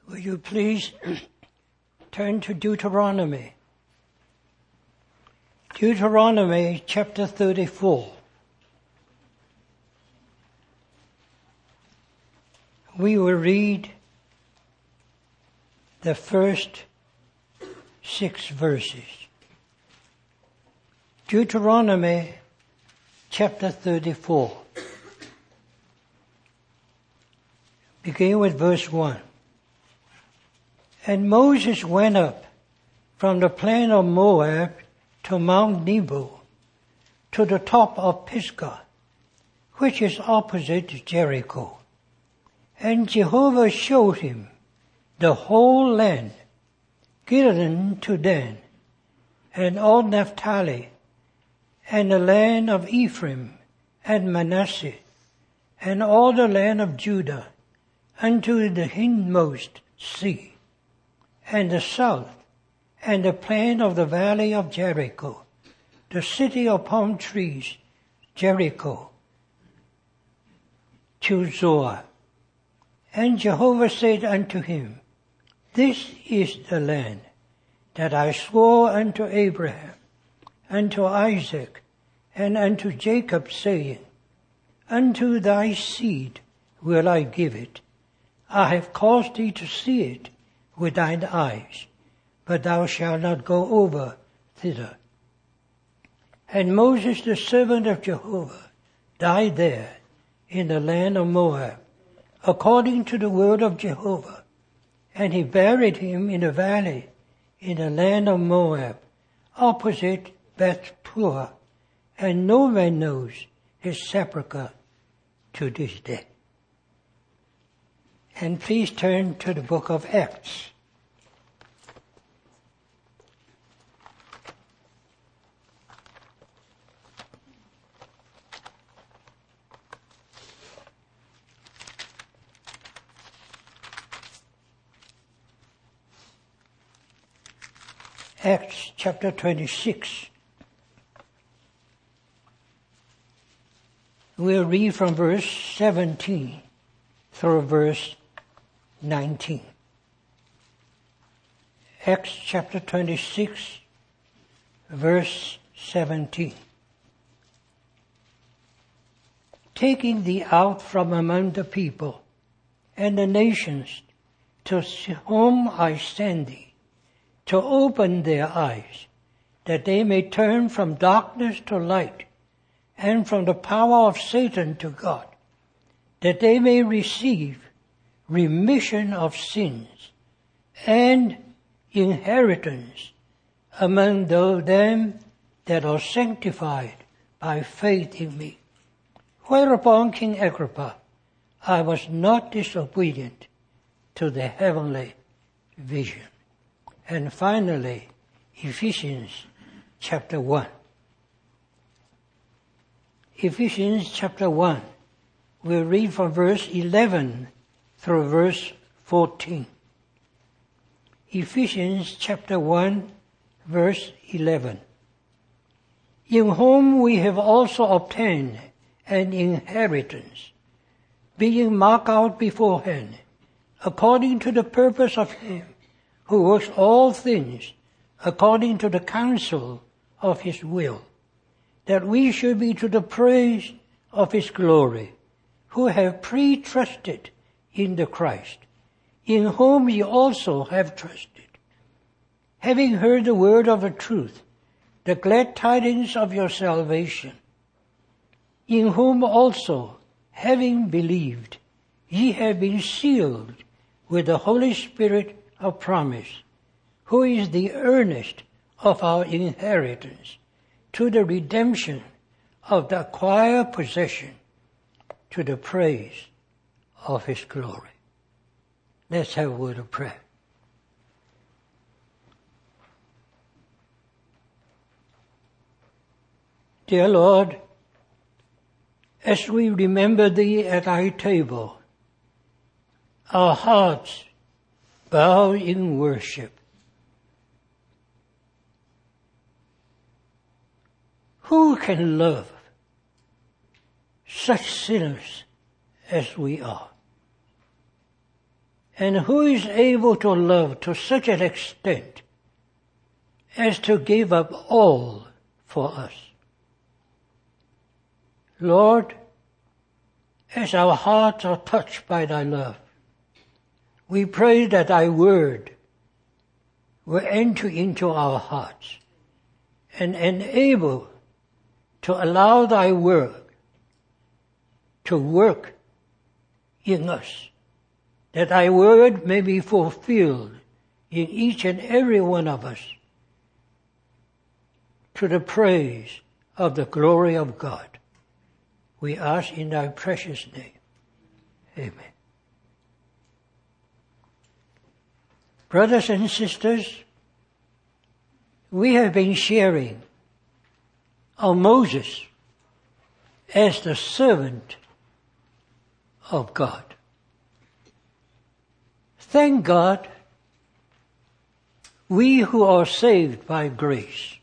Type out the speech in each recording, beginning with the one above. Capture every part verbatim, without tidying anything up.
Will you please turn to Deuteronomy? Deuteronomy chapter thirty-four. We will read the first six verses. Deuteronomy chapter thirty-four. Begin with verse one. And Moses went up from the plain of Moab to Mount Nebo, to the top of Pisgah, which is opposite Jericho. And Jehovah showed him the whole land, Gilead to Dan, and all Naphtali, and the land of Ephraim and Manasseh, and all the land of Judah, unto the hindmost sea, and the south, and the plain of the valley of Jericho, the city of palm trees, Jericho, to Zoar. And Jehovah said unto him, This is the land that I swore unto Abraham, unto Isaac, and unto Jacob, saying, Unto thy seed will I give it. I have caused thee to see it with thine eyes, but thou shalt not go over thither. And Moses, the servant of Jehovah, died there in the land of Moab, according to the word of Jehovah. And he buried him in a valley in the land of Moab, opposite Beth-peor, and no man knows his sepulchre to this day. And please turn to the book of Acts. Acts chapter twenty-six. We'll read from verse seventeen through verse nineteen. Acts chapter twenty-six, verse seventeen. Taking thee out from among the people and the nations, to whom I send thee, to open their eyes, that they may turn from darkness to light, and from the power of Satan to God, that they may receive remission of sins and inheritance among them that are sanctified by faith in me. Whereupon King Agrippa, I was not disobedient to the heavenly vision. And finally, Ephesians chapter one. Ephesians chapter one. We'll read from verse eleven through verse fourteen. Ephesians chapter one, verse eleven. In whom we have also obtained an inheritance, being marked out beforehand, according to the purpose of him who works all things according to the counsel of his will, that we should be to the praise of his glory, who have pre-trusted in the Christ, in whom ye also have trusted, having heard the word of the truth, the glad tidings of your salvation, in whom also, having believed, ye have been sealed with the Holy Spirit of promise, who is the earnest of our inheritance, to the redemption of the acquired possession, to the praise of his glory. Let's have a word of prayer. Dear Lord, as we remember thee at thy table, our hearts bow in worship. Who can love such sinners as we are? And who is able to love to such an extent as to give up all for us? Lord, as our hearts are touched by thy love, we pray that thy word will enter into our hearts and enable to allow thy work to work in us, that thy word may be fulfilled in each and every one of us to the praise of the glory of God. We ask in thy precious name. Amen. Brothers and sisters, we have been sharing on Moses as the servant of God. Thank God, we who are saved by grace,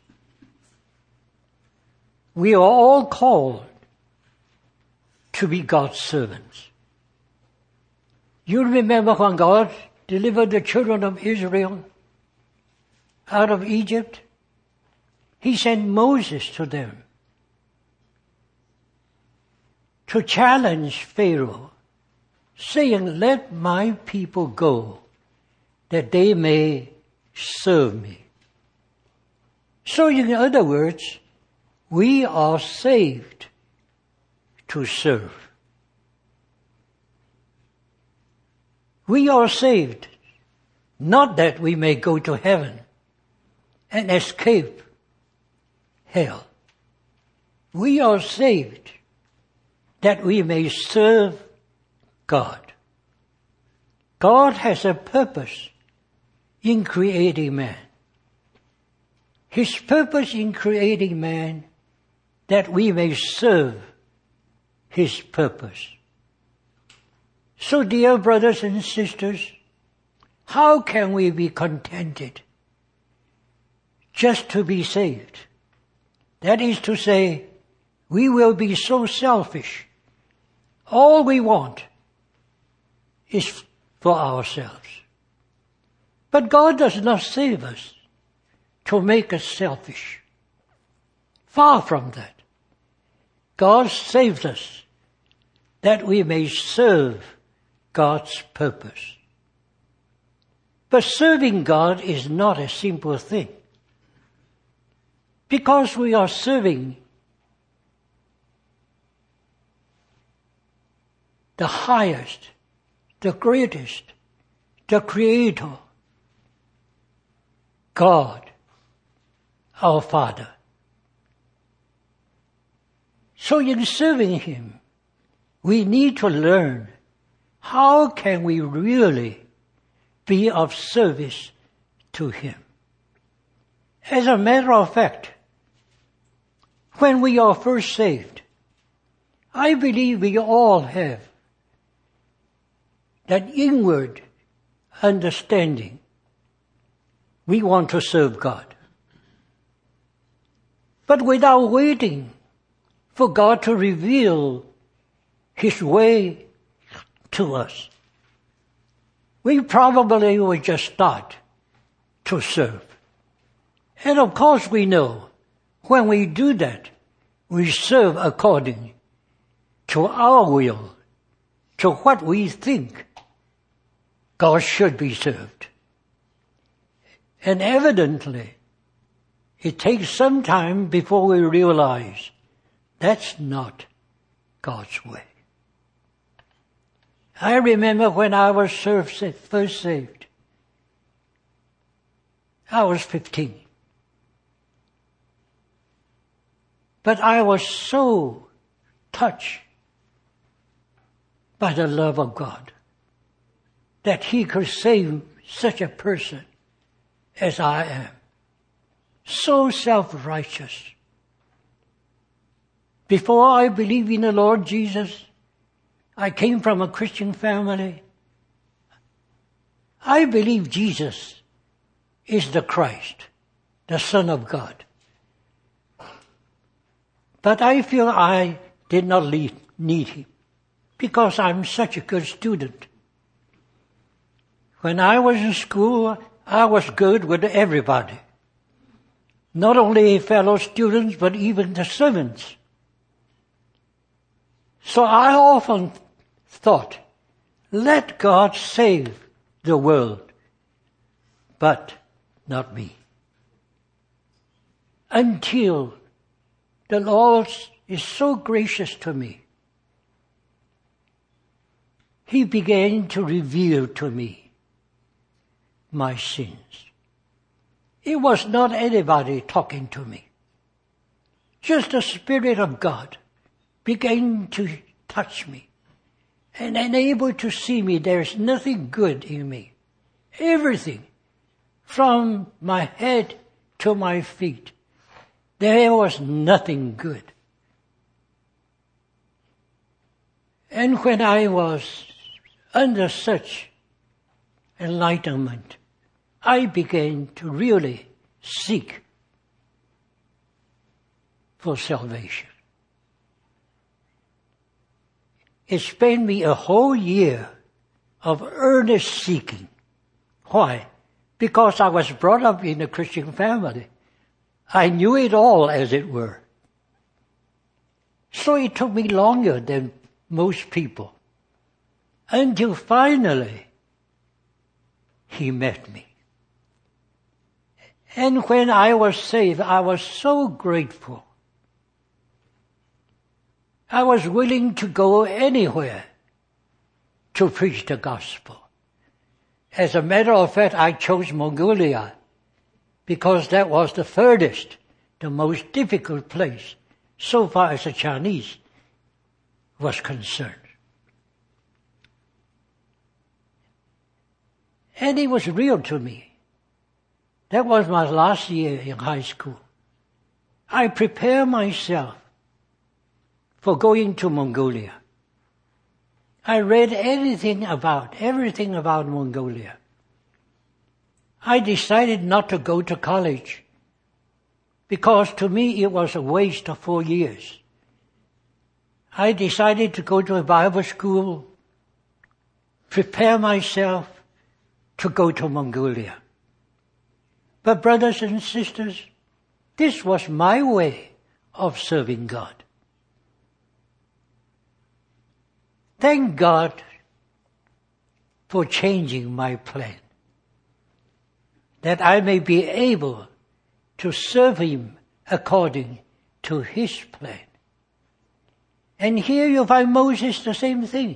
we are all called to be God's servants. You remember when God delivered the children of Israel out of Egypt? He sent Moses to them to challenge Pharaoh, saying, let my people go, that they may serve me. So in other words, we are saved to serve. We are saved not that we may go to heaven and escape hell. We are saved that we may serve God. God has a purpose in creating man. His purpose in creating man, that we may serve His purpose. So, dear brothers and sisters, how can we be contented just to be saved? That is to say, we will be so selfish. All we want is for ourselves. But God does not save us to make us selfish. Far from that. God saves us that we may serve God's purpose. But serving God is not a simple thing. Because we are serving the highest, the greatest, the Creator, God, our Father. So in serving Him, we need to learn how can we really be of service to Him. As a matter of fact, when we are first saved, I believe we all have that inward understanding. We want to serve God. But without waiting for God to reveal His way to us, we probably will just start to serve. And of course we know when we do that, we serve according to our will, to what we think God should be served. And evidently, it takes some time before we realize that's not God's way. I remember when I was first saved, I was fifteen. But I was so touched by the love of God that He could save such a person as I am. So self-righteous. Before I believed in the Lord Jesus, I came from a Christian family. I believe Jesus is the Christ, the Son of God. But I feel I did not need Him because I'm such a good student. When I was in school, I was good with everybody. Not only fellow students, but even the servants. So I often thought, let God save the world, but not me. Until the Lord is so gracious to me, He began to reveal to me my sins. It was not anybody talking to me. Just the Spirit of God began to touch me and enable to see me there's nothing good in me. Everything, from my head to my feet, there was nothing good. And when I was under such enlightenment, I began to really seek for salvation. It spent me a whole year of earnest seeking. Why? Because I was brought up in a Christian family. I knew it all, as it were. So it took me longer than most people, until finally He met me. And when I was saved, I was so grateful. I was willing to go anywhere to preach the gospel. As a matter of fact, I chose Mongolia because that was the furthest, the most difficult place, so far as the Chinese was concerned. And it was real to me. That was my last year in high school. I prepared myself for going to Mongolia. I read anything about, everything about Mongolia. I decided not to go to college because to me it was a waste of four years. I decided to go to a Bible school, prepare myself to go to Mongolia. But brothers and sisters, this was my way of serving God. Thank God for changing my plan, that I may be able to serve Him according to His plan. And here you find Moses, the same thing.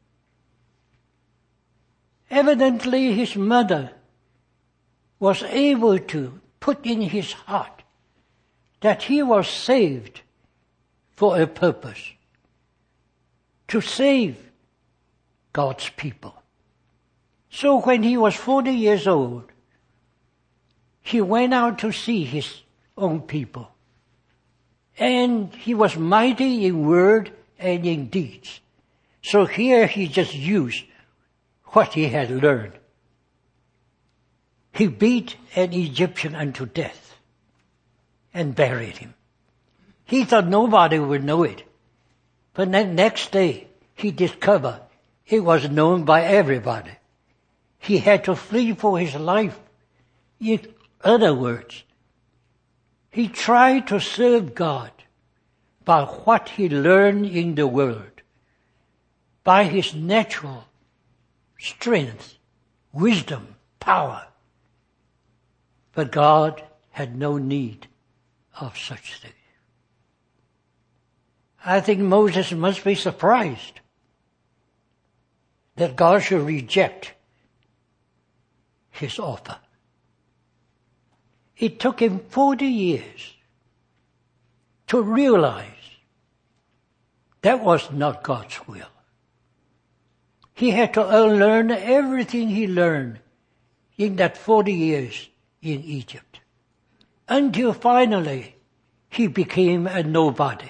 Evidently his mother was able to put in his heart that he was saved for a purpose, to save God's people. So when he was forty years old, he went out to see his own people. And he was mighty in word and in deeds. So here he just used what he had learned. He beat an Egyptian unto death and buried him. He thought nobody would know it. But the next day he discovered it was known by everybody. He had to flee for his life. In other words, he tried to serve God by what he learned in the world, by his natural strength, wisdom, power. But God had no need of such things. I think Moses must be surprised that God should reject his offer. It took him forty years to realize that was not God's will. He had to unlearn everything he learned in that forty years in Egypt, until finally he became a nobody.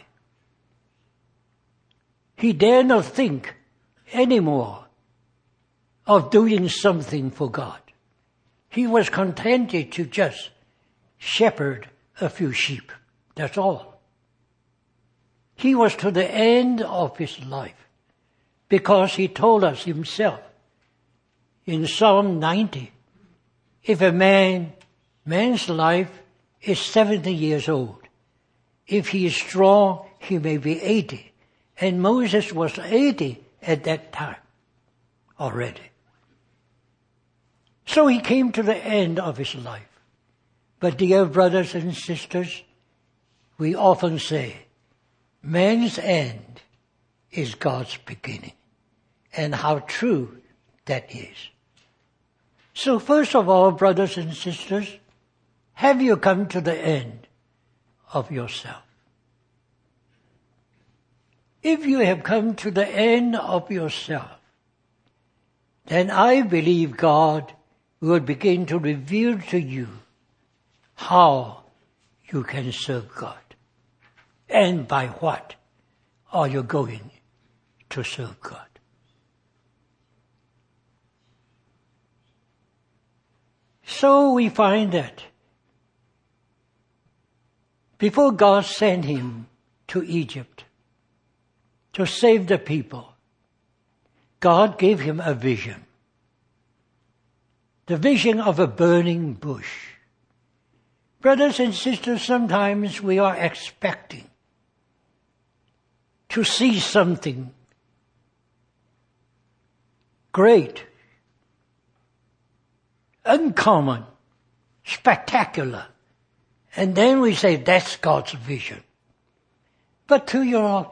He dared not think anymore of doing something for God. He was contented to just shepherd a few sheep. That's all. He was to the end of his life, because he told us himself in Psalm ninety, if a man, man's life is seventy years old, if he is strong, he may be eighty. And Moses was eighty at that time already. So he came to the end of his life. But dear brothers and sisters, we often say, man's end is God's beginning. And how true that is. So first of all, brothers and sisters, have you come to the end of yourself? If you have come to the end of yourself, then I believe God will begin to reveal to you how you can serve God. And by what are you going to serve God? So we find that before God sent him to Egypt to save the people, God gave him a vision. The vision of a burning bush. Brothers and sisters, sometimes we are expecting to see something great, uncommon, spectacular. And then we say, that's God's vision. But to your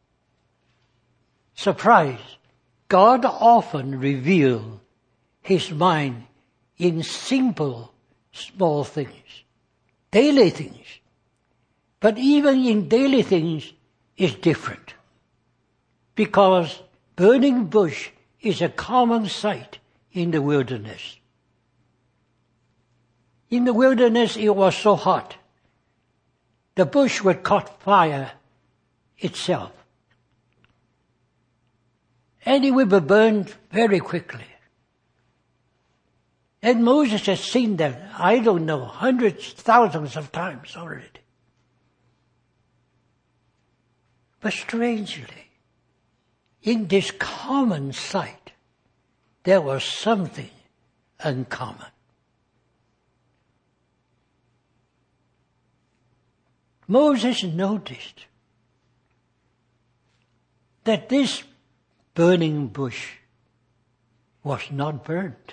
surprise, God often reveals his mind in simple, small things, daily things. But even in daily things, it's different. Because burning bush is a common sight in the wilderness. In the wilderness, it was so hot. The bush would caught fire itself. And it would be burned very quickly. And Moses has seen that, I don't know, hundreds, thousands of times already. But strangely, in this common sight, there was something uncommon. Moses noticed that this burning bush was not burnt.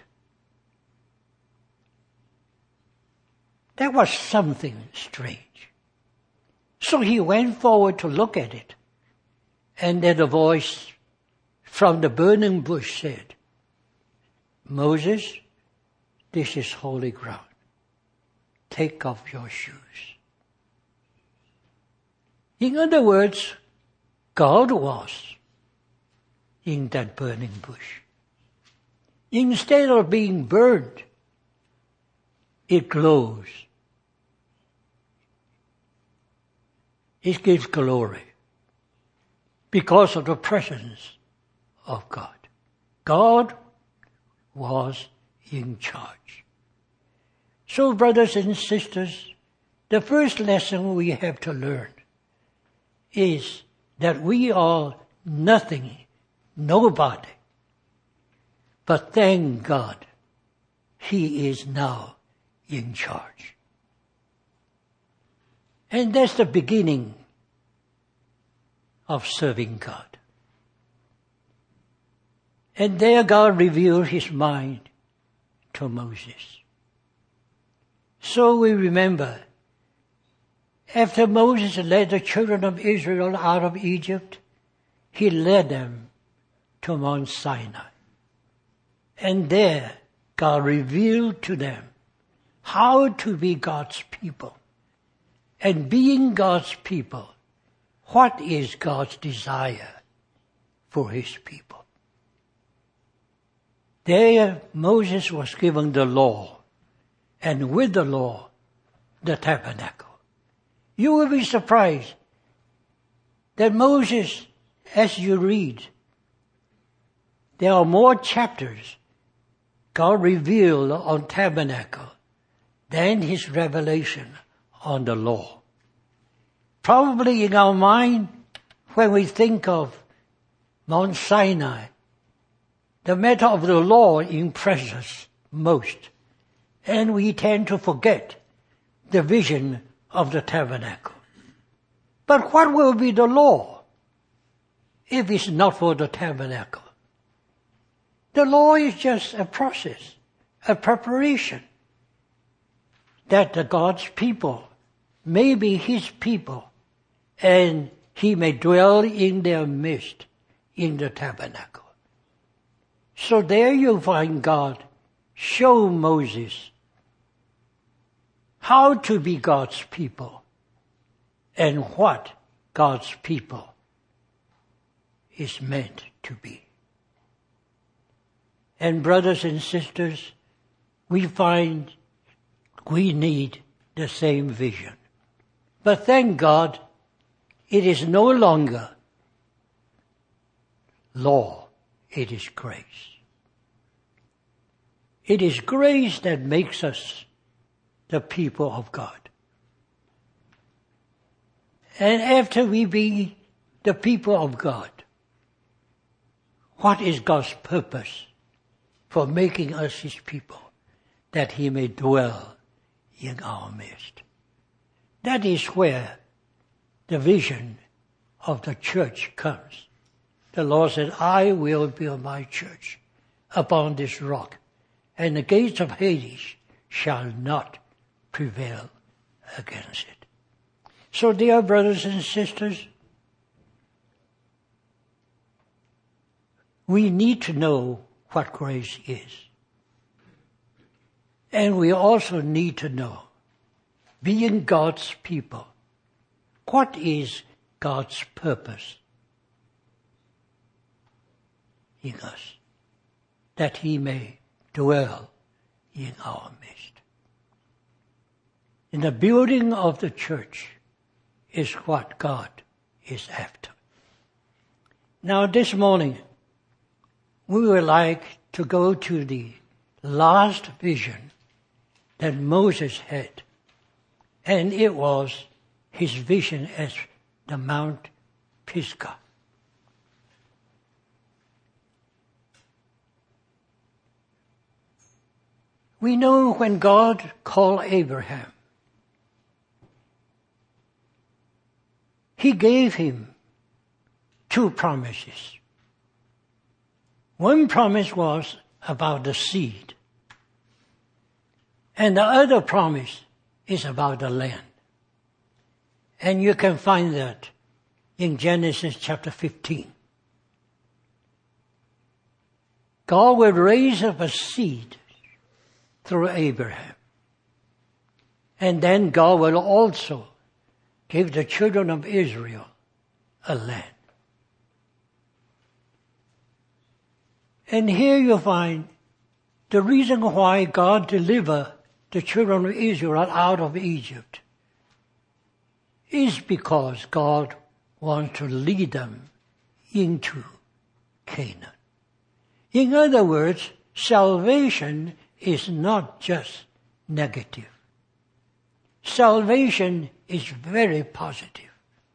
There was something strange. So he went forward to look at it. And then a voice from the burning bush said, Moses, this is holy ground. Take off your shoes. In other words, God was in that burning bush. Instead of being burned, it glows. It gives glory because of the presence of God. God was in charge. So, brothers and sisters, the first lesson we have to learn is that we are nothing, nobody. But thank God, He is now in charge. And that's the beginning of serving God. And there God revealed His mind to Moses. So we remember, after Moses led the children of Israel out of Egypt, He led them to Mount Sinai. And there God revealed to them how to be God's people. And being God's people, what is God's desire for His people? There Moses was given the law, and with the law, the tabernacle. You will be surprised that Moses, as you read, there are more chapters God revealed on tabernacle than His revelation on the law. Probably in our mind, when we think of Mount Sinai, the matter of the law impresses us most, and we tend to forget the vision of the tabernacle. But what will be the law if it's not for the tabernacle? The law is just a process, a preparation, that the God's people may be His people, and He may dwell in their midst in the tabernacle. So there you find God show Moses how to be God's people and what God's people is meant to be. And brothers and sisters, we find we need the same vision. But thank God, it is no longer law, it is grace. It is grace that makes us the people of God. And after we be the people of God, what is God's purpose for making us His people? That He may dwell in our midst. That is where the vision of the church comes. The Lord said, I will build my church upon this rock, and the gates of Hades shall not prevail against it. So, dear brothers and sisters, we need to know what grace is. And we also need to know, being God's people, what is God's purpose in us, that He may dwell in our midst. And the building of the church is what God is after. Now this morning, we would like to go to the last vision that Moses had, and it was his vision as the Mount Pisgah. We know when God called Abraham, He gave him two promises. One promise was about the seed, and the other promise is about the land. And you can find that in Genesis chapter fifteen. God will raise up a seed through Abraham. And then God will also give the children of Israel a land. And here you find the reason why God delivered the children of Israel out of Egypt is because God wants to lead them into Canaan. In other words, salvation is not just negative. Salvation is very positive.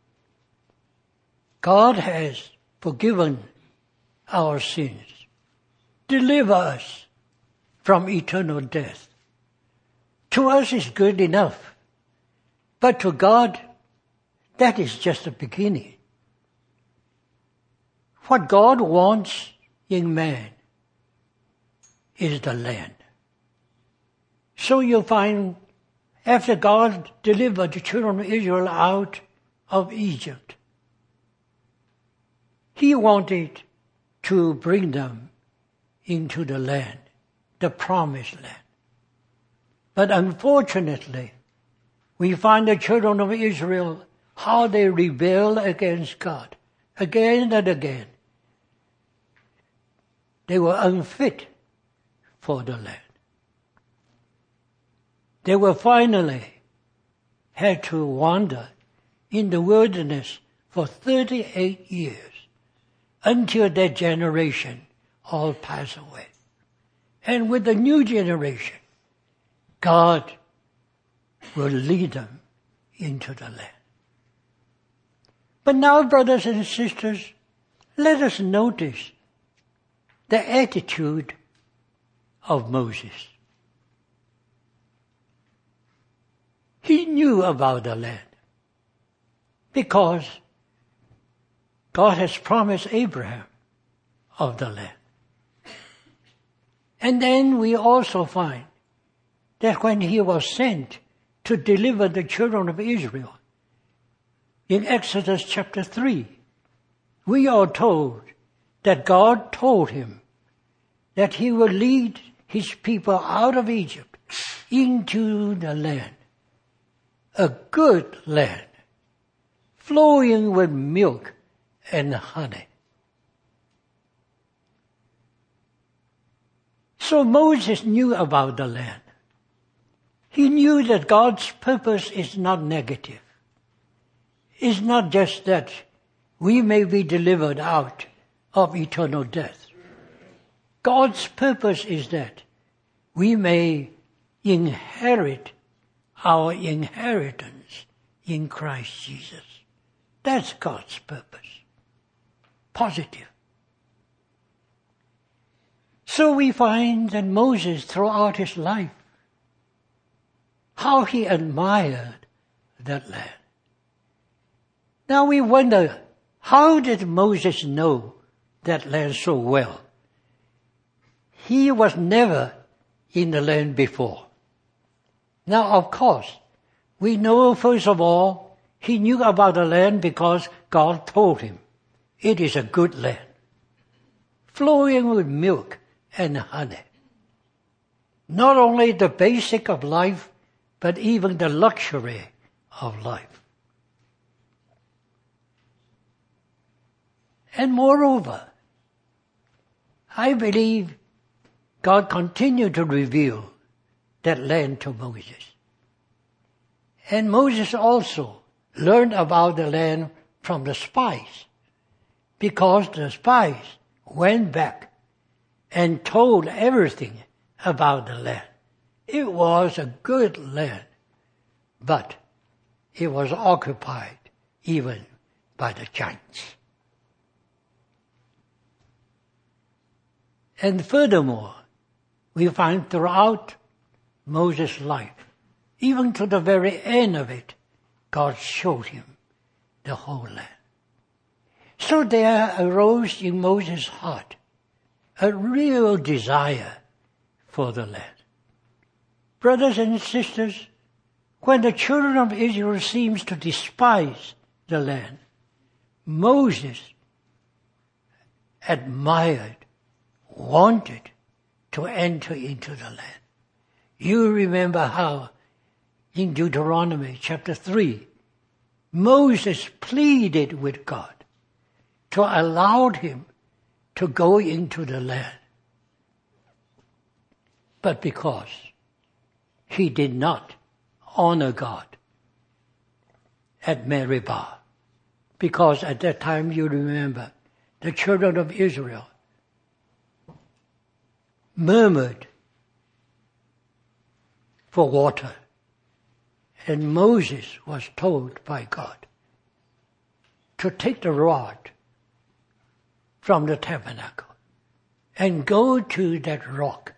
God has forgiven our sins, deliver us from eternal death. To us is good enough, but to God, that is just the beginning. What God wants in man is the land. So you find, after God delivered the children of Israel out of Egypt, He wanted to bring them into the land, the promised land. But unfortunately, we find the children of Israel, how they rebel against God, again and again. They were unfit for the land. They were finally had to wander in the wilderness for thirty-eight years until their generation all passed away. And with the new generation, God will lead them into the land. But now, brothers and sisters, let us notice the attitude of Moses. He knew about the land because God has promised Abraham of the land. And then we also find that when he was sent to deliver the children of Israel, in Exodus chapter three, we are told that God told him that he will lead his people out of Egypt into the land, a good land, flowing with milk and honey. So Moses knew about the land. He knew that God's purpose is not negative. It's not just that we may be delivered out of eternal death. God's purpose is that we may inherit our inheritance in Christ Jesus. That's God's purpose. Positive. So we find that Moses, throughout his life, how he admired that land. Now we wonder, how did Moses know that land so well? He was never in the land before. Now, of course, we know, first of all, he knew about the land because God told him. It is a good land, flowing with milk and honey. Not only the basic of life, but even the luxury of life. And moreover, I believe God continued to reveal that land to Moses. And Moses also learned about the land from the spies, because the spies went back and told everything about the land. It was a good land, but it was occupied even by the giants. And furthermore, we find throughout Moses' life, even to the very end of it, God showed him the whole land. So there arose in Moses' heart a real desire for the land. Brothers and sisters, when the children of Israel seems to despise the land, Moses admired, wanted to enter into the land. You remember how in Deuteronomy chapter three, Moses pleaded with God to allow him to go into the land. But because he did not honor God at Meribah, because at that time, you remember, the children of Israel murmured for water. And Moses was told by God to take the rod from the tabernacle and go to that rock,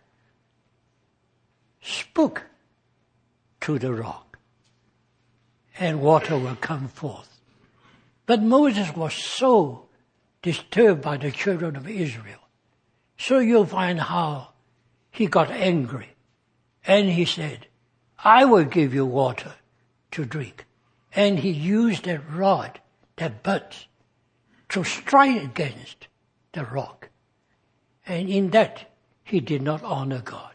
speak to the rock, and water will come forth. But Moses was so disturbed by the children of Israel. So you'll find how he got angry. And he said, I will give you water to drink. And he used that rod, that butt, to strike against the rock. And in that, he did not honor God.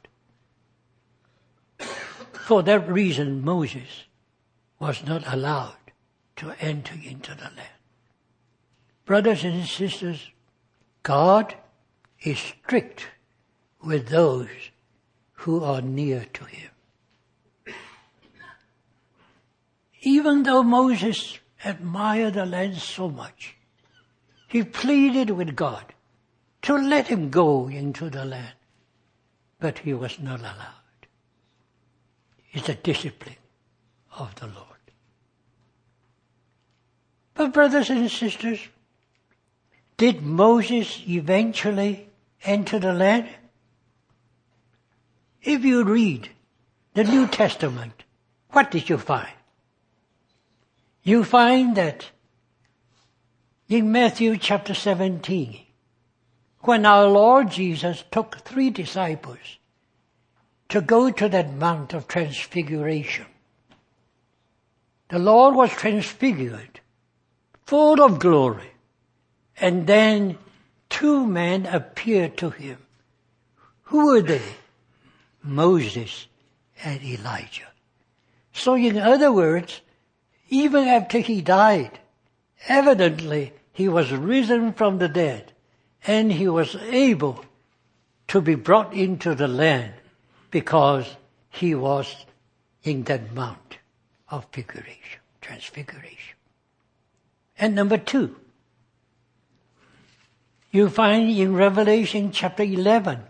For that reason, Moses was not allowed to enter into the land. Brothers and sisters, God is strict with those who are near to him. Even though Moses admired the land so much, he pleaded with God to let him go into the land, but he was not allowed. It's a discipline of the Lord. But brothers and sisters, did Moses eventually enter the land? If you read the New Testament, what did you find? You find that in Matthew chapter seventeen, when our Lord Jesus took three disciples to go to that Mount of Transfiguration, the Lord was transfigured, full of glory, and then two men appeared to him. Who were they? Moses and Elijah. So in other words, even after he died, evidently he was risen from the dead, and he was able to be brought into the land because he was in that mount of figuration, transfiguration. And number two, you find in Revelation chapter eleven,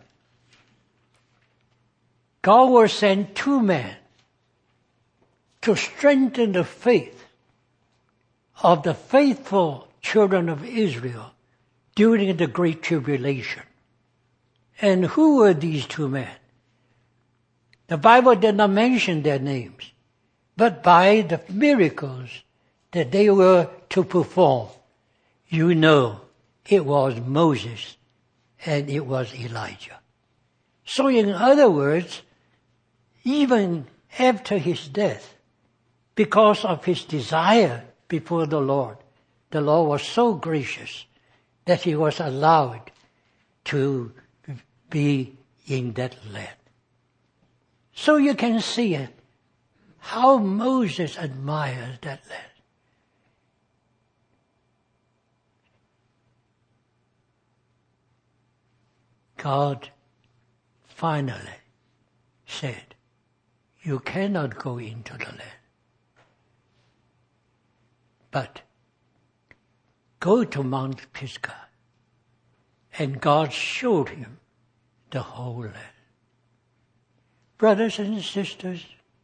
God will send two men to strengthen the faith of the faithful children of Israel during the Great Tribulation. And who were these two men? The Bible did not mention their names, but by the miracles that they were to perform, you know it was Moses and it was Elijah. So in other words, even after his death, because of his desire before the Lord, the Lord was so gracious that he was allowed to be in that land. So you can see how Moses admires that land. God finally said, you cannot go into the land, but go to Mount Pisgah. And God showed him the whole land. Brothers and sisters,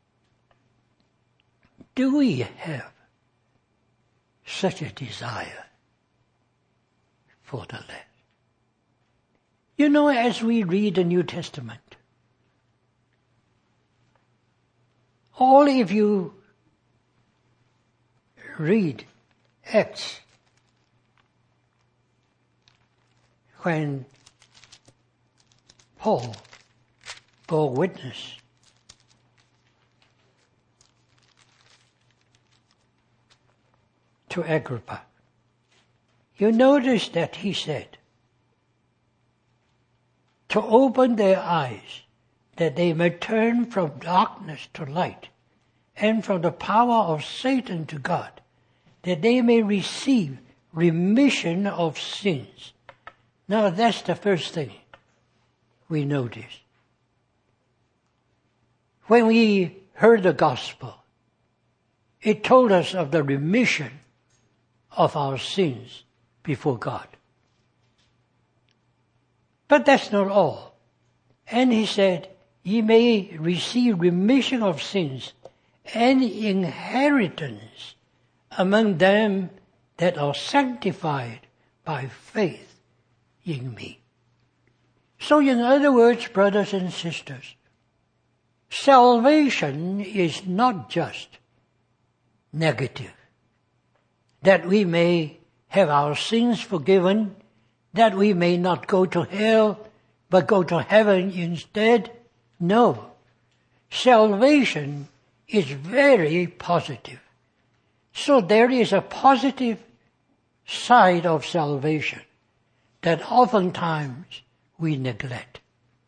do we have such a desire for the land? You know, as we read the New Testament, all if you read Acts, when Paul bore witness to Agrippa, you notice that he said, to open their eyes, that they may turn from darkness to light, and from the power of Satan to God, that they may receive remission of sins. Now that's the first thing we notice. When we heard the gospel, it told us of the remission of our sins before God. But that's not all. And he said, ye may receive remission of sins and inheritance among them that are sanctified by faith in me. So in other words, brothers and sisters, salvation is not just negative, that we may have our sins forgiven, that we may not go to hell, but go to heaven instead. No. Salvation is very positive. So there is a positive side of salvation that oftentimes we neglect.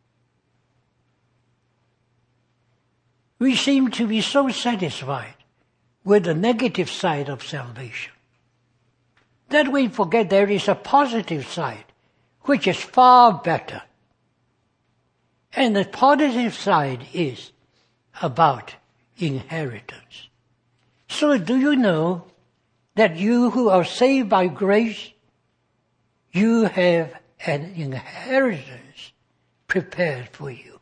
We seem to be so satisfied with the negative side of salvation that we forget there is a positive side which is far better. And the positive side is about inheritance. So do you know that you who are saved by grace, you have an inheritance prepared for you?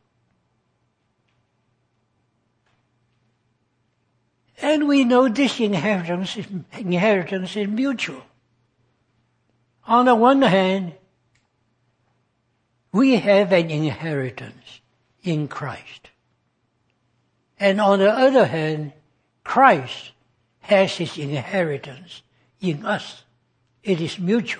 And we know this inheritance is, inheritance is mutual. On the one hand, We have an inheritance in Christ. And on the other hand, Christ has his inheritance in us. It is mutual.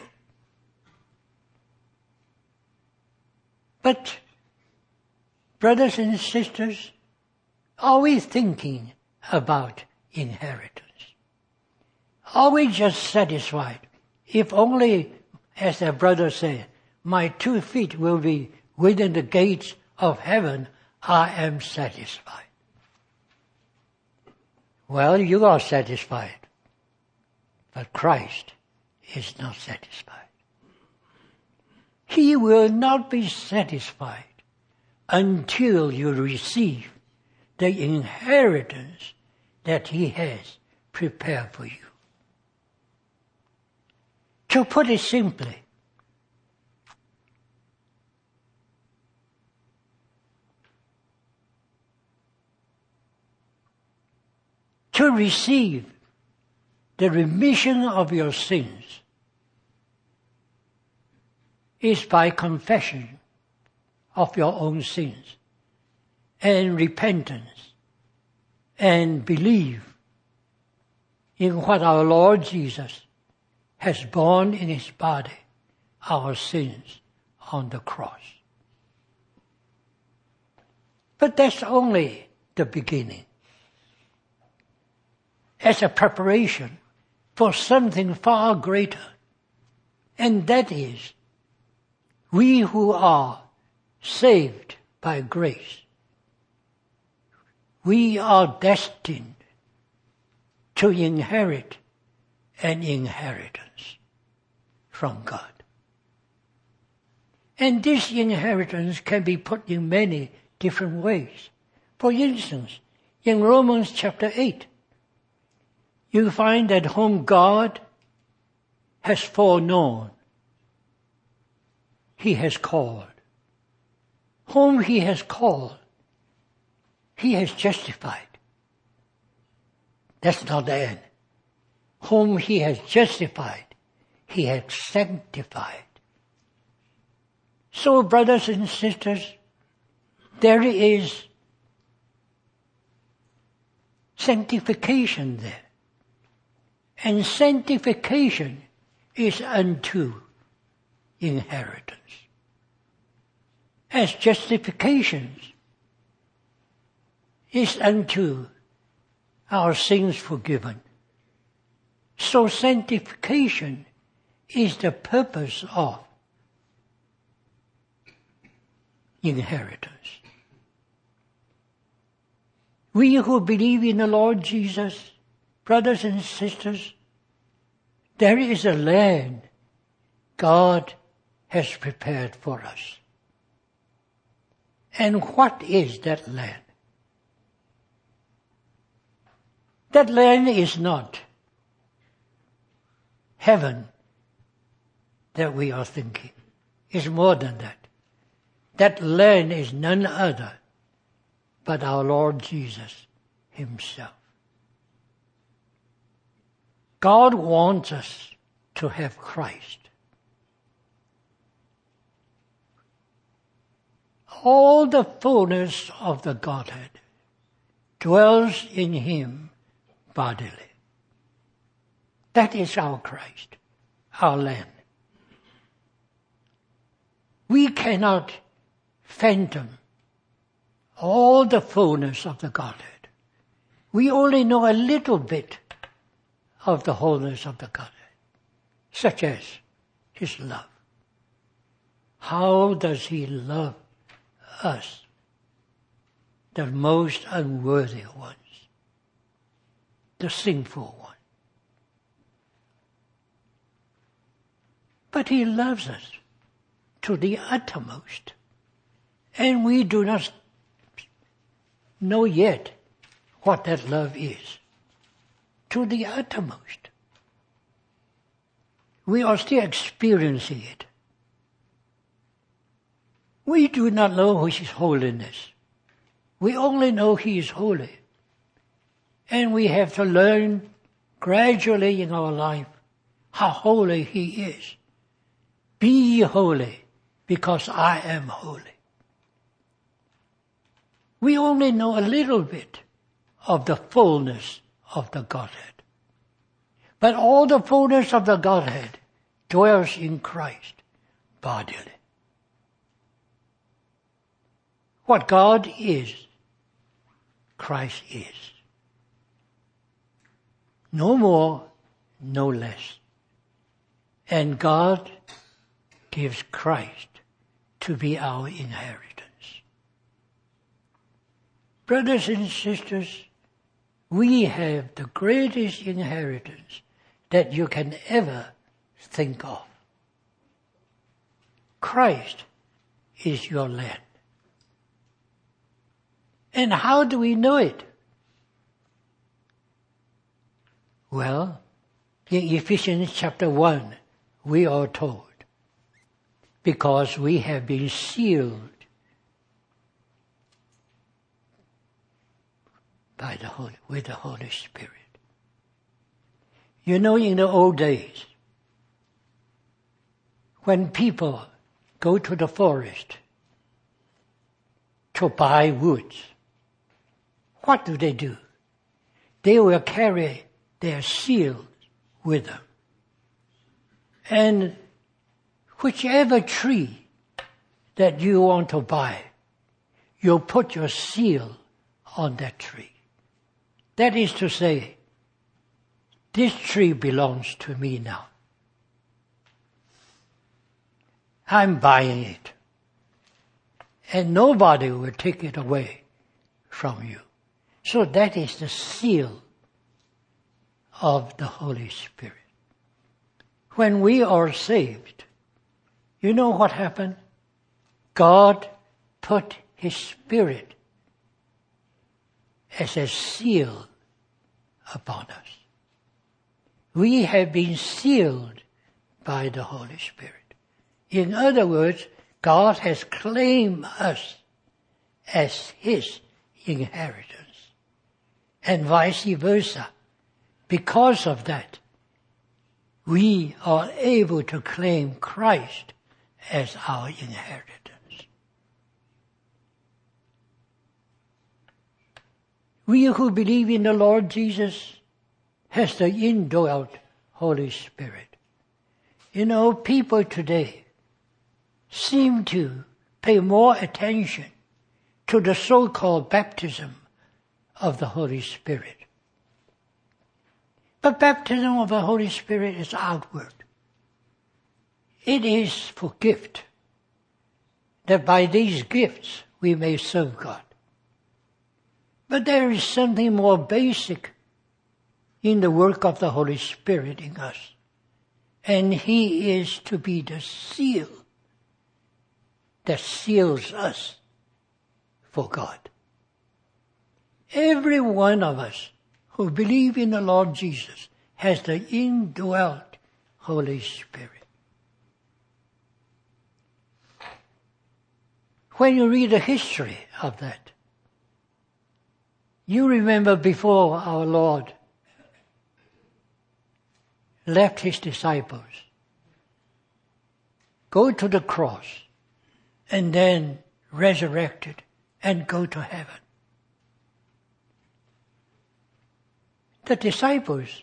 But, brothers and sisters, are we thinking about inheritance? Are we just satisfied? If only, as a brother said, my two feet will be within the gates of heaven, I am satisfied. Well, you are satisfied, but Christ is not satisfied. He will not be satisfied until you receive the inheritance that he has prepared for you. To put it simply, to receive the remission of your sins is by confession of your own sins and repentance and believe in what our Lord Jesus has borne in his body our sins on the cross. But that's only the beginning. As a preparation for something far greater, and that is, we who are saved by grace, we are destined to inherit an inheritance from God. And this inheritance can be put in many different ways. For instance, in Romans chapter eight, you find that whom God has foreknown, he has called. Whom he has called, he has justified. That's not the end. Whom he has justified, he has sanctified. So, brothers and sisters, there is sanctification there. And sanctification is unto inheritance. As justification is unto our sins forgiven. So sanctification is the purpose of inheritance. We who believe in the Lord Jesus, brothers and sisters, there is a land God has prepared for us. And what is that land? That land is not heaven that we are thinking. It's more than that. That land is none other but our Lord Jesus himself. God wants us to have Christ. All the fullness of the Godhead dwells in him bodily. That is our Christ, our land. We cannot fathom all the fullness of the Godhead. We only know a little bit of the wholeness of the Godhead, such as his love. How does he love us, the most unworthy ones, the sinful one? But he loves us to the uttermost, and we do not know yet what that love is. To the uttermost. We are still experiencing it. We do not know his holiness. We only know he is holy. And we have to learn gradually in our life how holy he is. Be ye holy, because I am holy. We only know a little bit of the fullness of the Godhead. But all the fullness of the Godhead dwells in Christ bodily. What God is, Christ is. No more, no less. And God gives Christ to be our inheritance. Brothers and sisters, we have the greatest inheritance that you can ever think of. Christ is your land. And how do we know it? Well, in Ephesians chapter one, we are told, because we have been sealed by the Holy, with the Holy Spirit. You know, in the old days, when people go to the forest to buy woods, what do they do? They will carry their seal with them. And whichever tree that you want to buy, you'll put your seal on that tree. That is to say, this tree belongs to me now. I'm buying it. And nobody will take it away from you. So that is the seal of the Holy Spirit. When we are saved, you know what happened? God put His Spirit as a seal upon us. We have been sealed by the Holy Spirit. In other words, God has claimed us as His inheritance. And vice versa. Because of that, we are able to claim Christ as our inheritance. We who believe in the Lord Jesus has the indwelt Holy Spirit. You know, people today seem to pay more attention to the so-called baptism of the Holy Spirit. But baptism of the Holy Spirit is outward. It is for gift, that by these gifts we may serve God. But there is something more basic in the work of the Holy Spirit in us. And He is to be the seal that seals us for God. Every one of us who believe in the Lord Jesus has the indwelt Holy Spirit. When you read the history of that, you remember before our Lord left His disciples, go to the cross, and then resurrected and go to heaven. The disciples,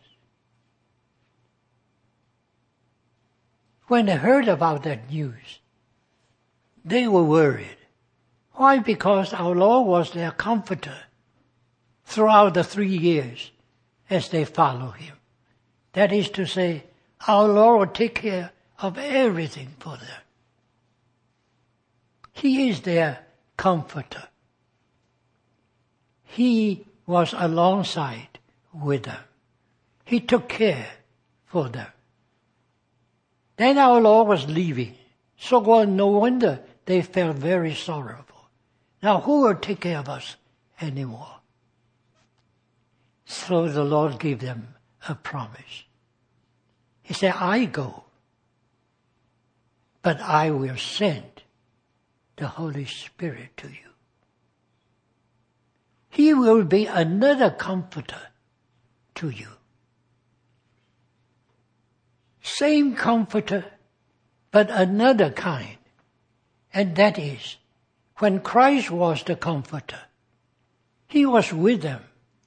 when they heard about that news, they were worried. Why? Because our Lord was their comforter throughout the three years as they follow Him. That is to say, our Lord will take care of everything for them. He is their comforter. He was alongside with them. He took care for them. Then our Lord was leaving. So well, no wonder they felt very sorrowful. Now who will take care of us anymore? So the Lord gave them a promise. He said, I go, but I will send the Holy Spirit to you. He will be another comforter to you. Same comforter, but another kind And that is, when Christ was the Comforter, He was with them.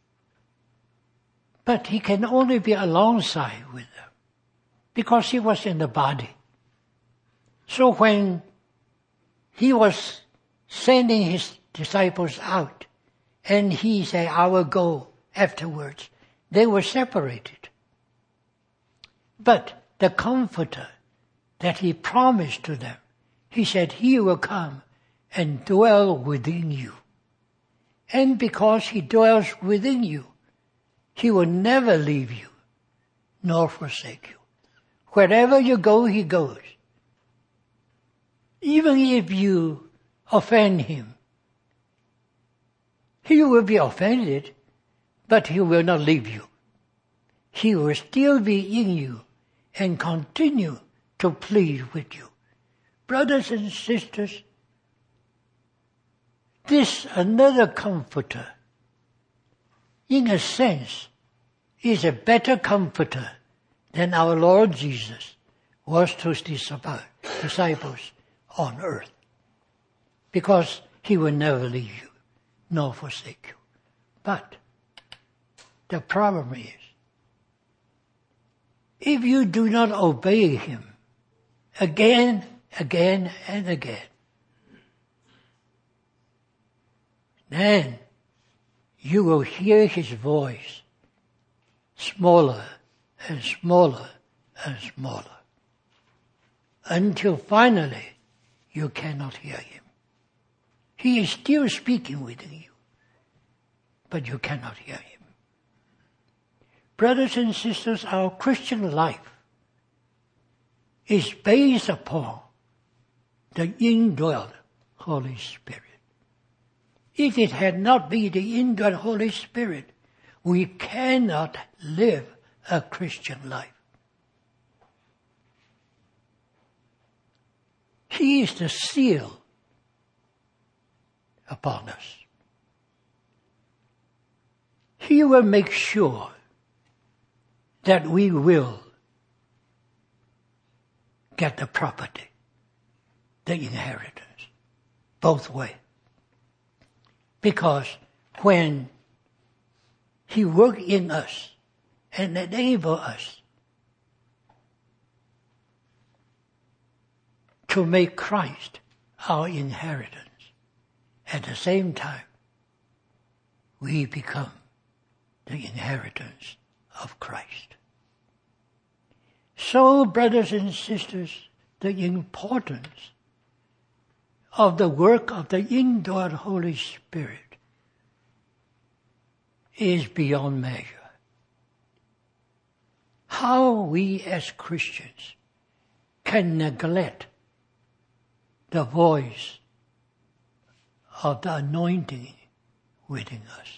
But He can only be alongside with them because He was in the body. So when He was sending His disciples out and He said, I will go afterwards, they were separated. But the Comforter that He promised to them, He said, He will come and dwell within you. And because He dwells within you, He will never leave you, nor forsake you. Wherever you go, He goes. Even if you offend Him, He will be offended, but He will not leave you. He will still be in you and continue to plead with you. Brothers and sisters, this another Comforter, in a sense, is a better Comforter than our Lord Jesus was to His disciples on earth. Because He will never leave you, nor forsake you. But the problem is, if you do not obey Him again, again, and again, then you will hear His voice smaller and smaller and smaller until finally you cannot hear Him. He is still speaking within you, but you cannot hear Him. Brothers and sisters, our Christian life is based upon the indwelt Holy Spirit. If it had not been the indwelt Holy Spirit, we cannot live a Christian life. He is the seal upon us. He will make sure that we will get the property, the inheritance, both ways. Because when He works in us and enables us to make Christ our inheritance, at the same time, we become the inheritance of Christ. So, brothers and sisters, the importance of the work of the indwelt Holy Spirit is beyond measure. How we as Christians can neglect the voice of the anointing within us.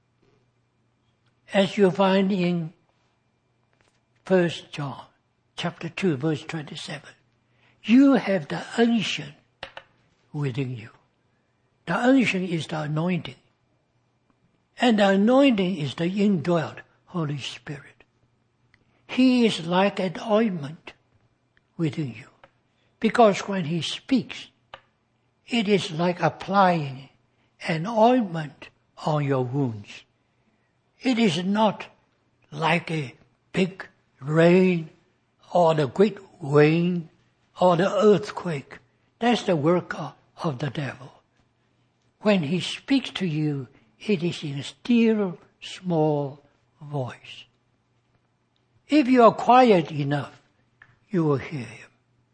As you find in First John chapter two, verse twenty-seven, you have the unction within you. The unction is the anointing. And the anointing is the indwelt Holy Spirit. He is like an ointment within you. Because when He speaks, it is like applying an ointment on your wounds. It is not like a big rain or the great wind or the earthquake. That's the work of, of the devil. When he speaks to you, it is in a still, small voice. If you are quiet enough, you will hear him.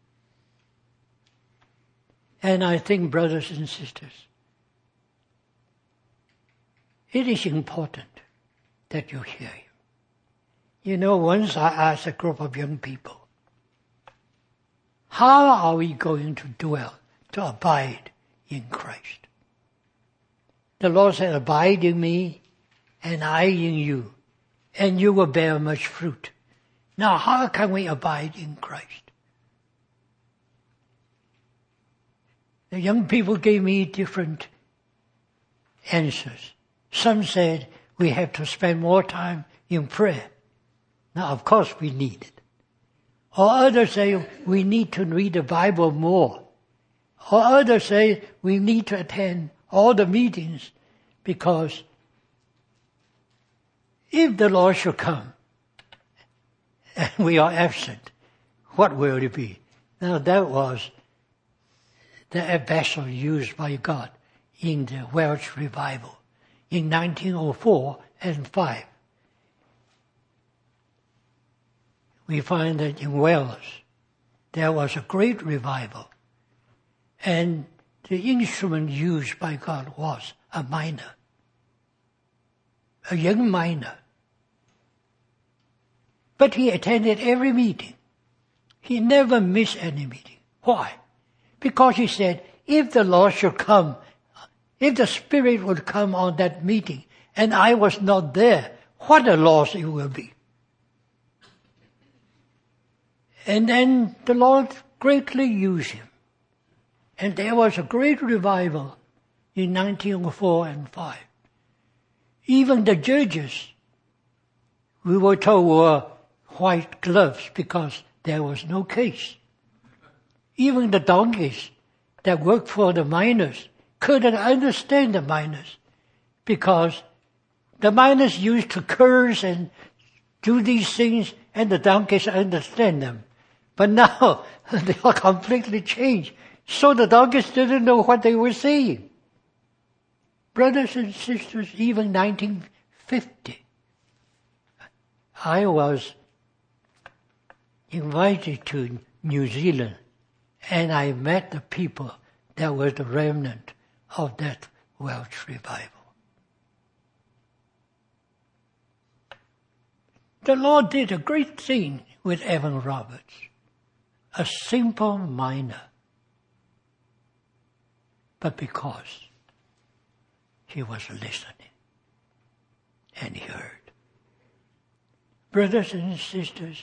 And I think, brothers and sisters, it is important that you hear him. You know, once I asked a group of young people, how are we going to dwell, to abide in Christ? The Lord said, abide in me, and I in you, and you will bear much fruit. Now, how can we abide in Christ? The young people gave me different answers. Some said we have to spend more time in prayer. Now, of course, we need it. Or others say we need to read the Bible more. Or others say we need to attend all the meetings because if the Lord should come and we are absent, what will it be? Now that was the vessel used by God in the Welsh revival in nineteen oh four and five. We find that in Wales there was a great revival, and the instrument used by God was a miner, a young miner. But he attended every meeting. He never missed any meeting. Why? Because he said, if the Lord should come, if the Spirit would come on that meeting, and I was not there, what a loss it will be. And then the Lord greatly used him. And there was a great revival in nineteen oh four and five. Even the judges, we were told, were white gloves because there was no case. Even the donkeys that worked for the miners couldn't understand the miners because the miners used to curse and do these things and the donkeys understand them. But now they are completely changed. So the donkeys didn't know what they were saying. Brothers and sisters, even nineteen fifty, I was invited to New Zealand and I met the people that were the remnant of that Welsh revival. The Lord did a great thing with Evan Roberts, a simple miner, but because he was listening and he heard. Brothers and sisters,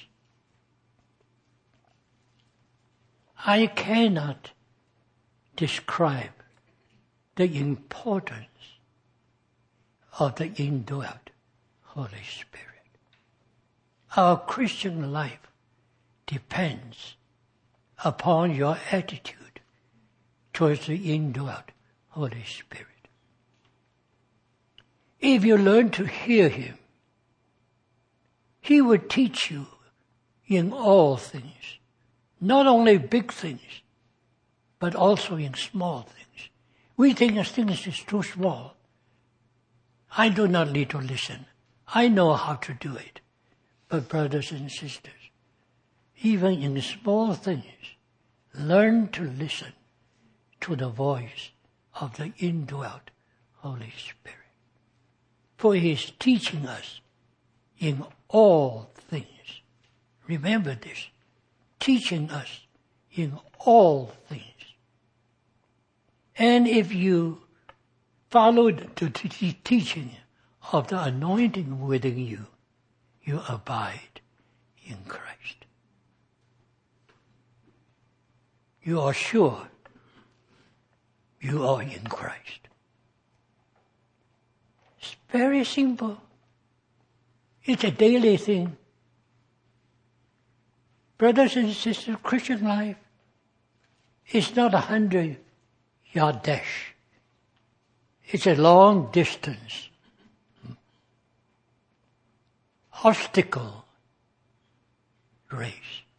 I cannot describe the importance of the indwelt Holy Spirit. Our Christian life depends upon your attitude towards the indwelt Holy Spirit. If you learn to hear Him, He will teach you in all things, not only big things, but also in small things. We think things is too small. I do not need to listen. I know how to do it. But brothers and sisters, even in small things, learn to listen to the voice of the indwelt Holy Spirit. For He is teaching us in all things. Remember this. Teaching us in all things. And if you follow the teaching of the anointing within you, you abide in Christ. You are sure you are in Christ. It's very simple. It's a daily thing. Brothers and sisters, Christian life is not a hundred-yard dash. It's a long distance. Obstacle race.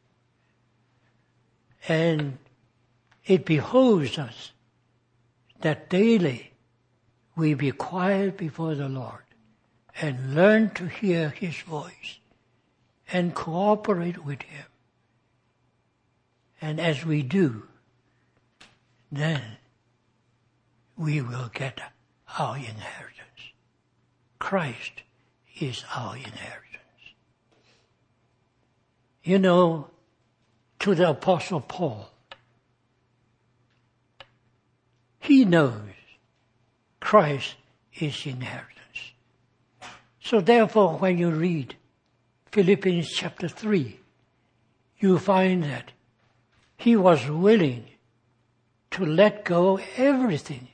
And it behoves us that daily we be quiet before the Lord and learn to hear His voice and cooperate with Him. And as we do, then we will get our inheritance. Christ is our inheritance. You know, to the Apostle Paul, he knows Christ is inheritance. So therefore, when you read Philippians chapter three, you find that he was willing to let go everything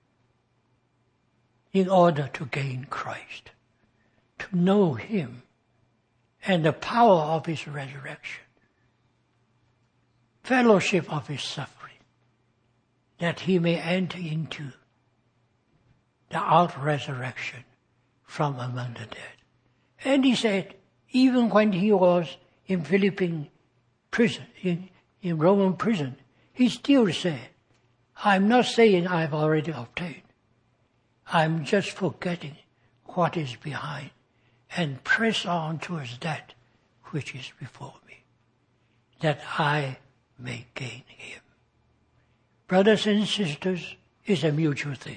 in order to gain Christ, to know Him and the power of His resurrection, fellowship of His suffering, that he may enter into the out-resurrection from among the dead. And he said, even when he was in Philippine prison, in, in Roman prison, he still said, I'm not saying I've already obtained. I'm just forgetting what is behind and press on towards that which is before me, that I may gain him. Brothers and sisters, it's a mutual thing.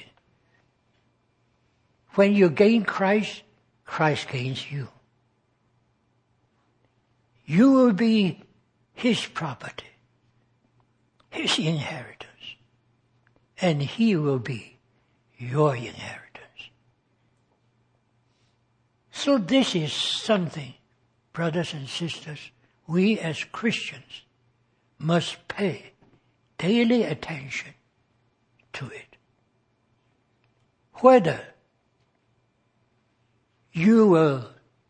When you gain Christ, Christ gains you. You will be his property, his inheritance, and he will be your inheritance. So this is something, brothers and sisters, we as Christians must pay daily attention to it. Whether you will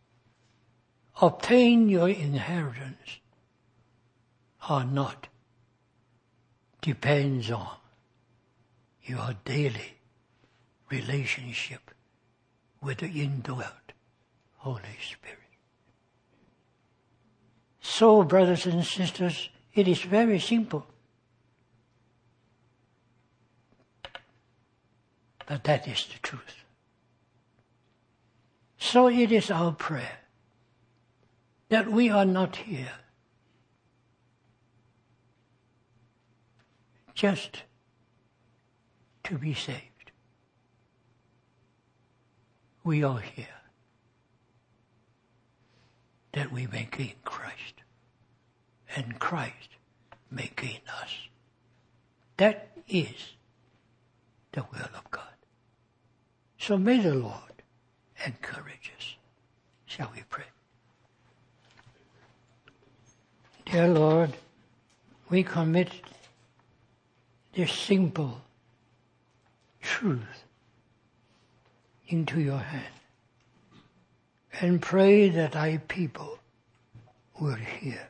obtain your inheritance or not depends on your daily relationship with the indwelt Holy Spirit. So, brothers and sisters, it is very simple. But that is the truth. So it is our prayer that we are not here just to be saved. We are here that we may gain Christ, and Christ may gain us. That is the will of God. So may the Lord encourage us. Shall we pray? Dear Lord, we commit this simple truth into your hand and pray that thy people will hear.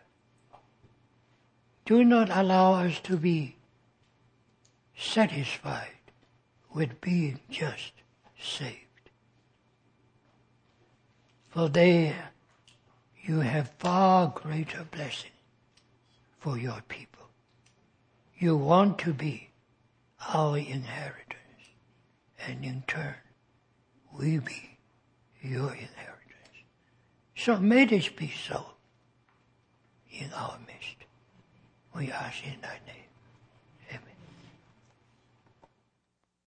Do not allow us to be satisfied with being just saved. For there you have far greater blessing for your people. You want to be our inheritance, and in turn we be your inheritance. So may this be so in our midst. We ask in thy name.